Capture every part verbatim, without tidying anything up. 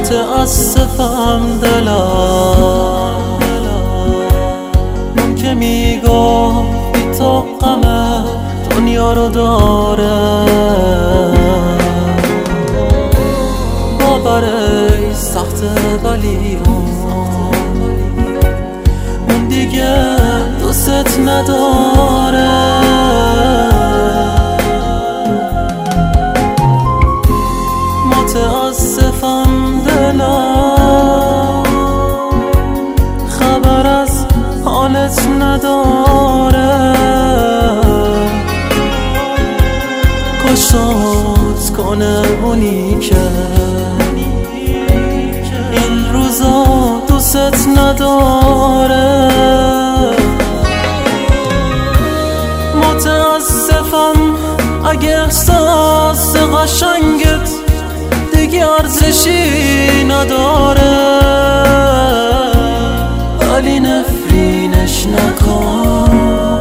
متاسفم دلم اون که میگفت بی تو غم دنیا رو داره باورش سخته ولی اون دیگه دوست نداره. متاسفم دلم خبر از حالت نداره، کشت کنه اونی که این روزا دوست نداره. متاسفم اگه احساس قشنگت دیگه ارزشی نداره، ولی نفرینش نکن،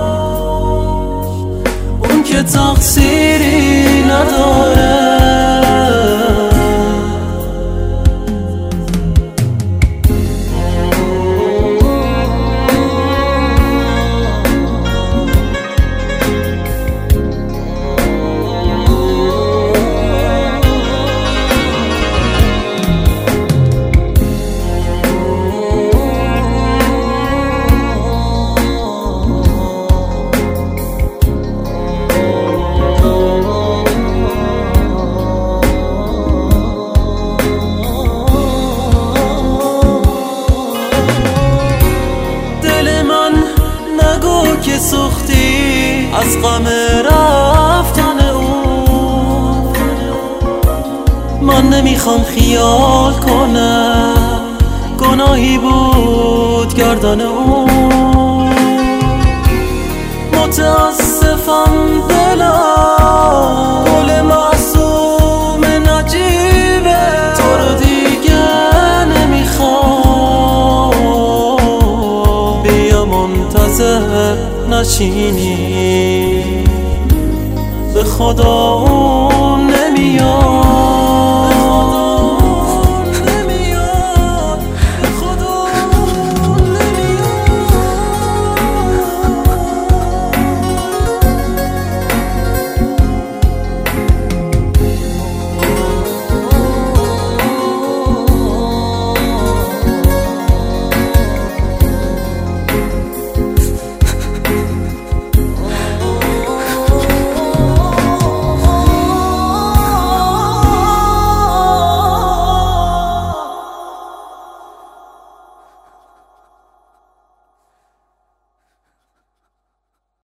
اون که تقصیری نداره. که سوختی از غم رفتن اون، من نمیخوام خیال کنم گناهی بود گردن اون. متاسفم دلم گل معصوم نجیبه، تو رو دیگه نمیخوام، بیا منتظر نشینی به خدا